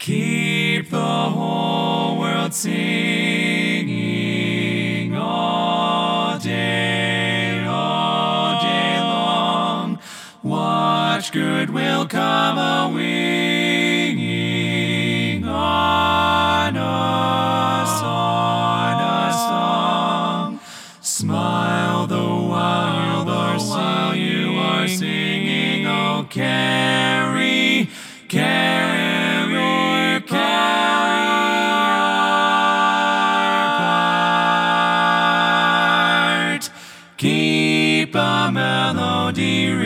Keep the whole world singing all day long. Watch goodwill come a-winging on a song. Smile the while you are singing, oh carry, carry our part. Keep a melody